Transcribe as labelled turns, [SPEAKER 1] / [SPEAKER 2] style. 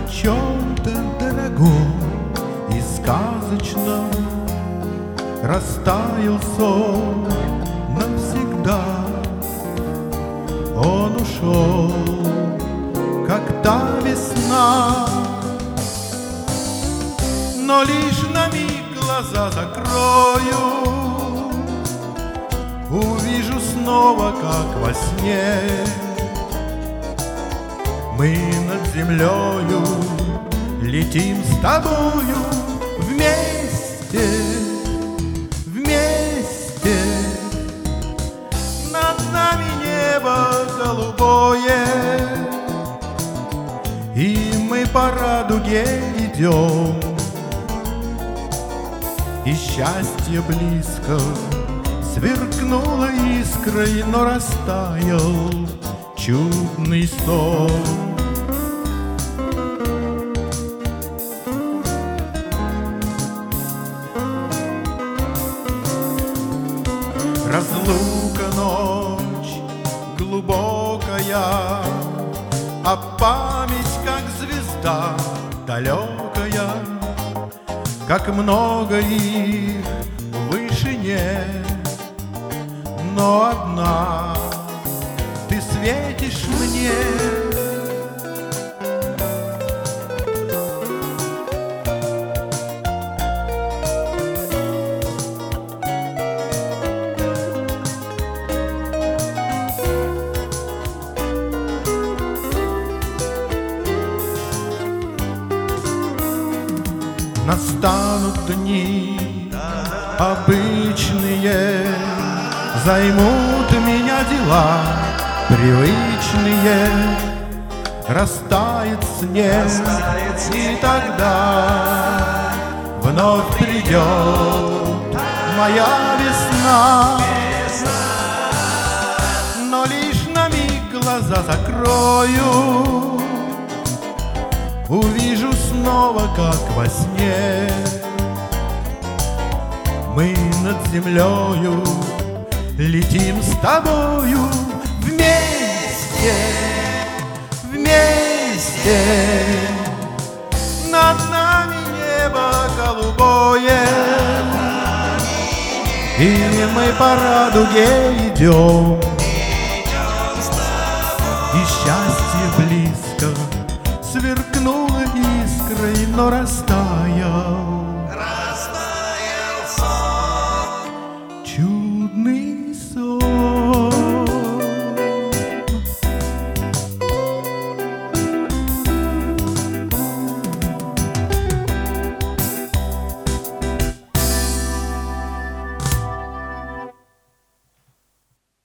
[SPEAKER 1] чем-то дорогом и сказочном растаял сон навсегда. Он ушел, как та весна, но лишь на миг глаза закрою, увижу снова, как во сне. Мы над землею летим с тобою вместе, вместе. Над нами небо голубое, и мы по радуге идем. И счастье близко сверкнуло искрой, но растаял чудный сон. Разлука ночь глубокая, а память как звезда далекая, как много их в вышине, но одна ты светишь мне. Настанут дни обычные, займут меня дела привычные, растает снег, и тогда вновь придет моя весна. Но лишь на миг глаза закрою, увижу снова, как во сне. Мы над землею летим с тобою вместе, вместе. Над нами небо голубое, и мы по радуге идем. И счастье близко сверкнуло искрой, но растает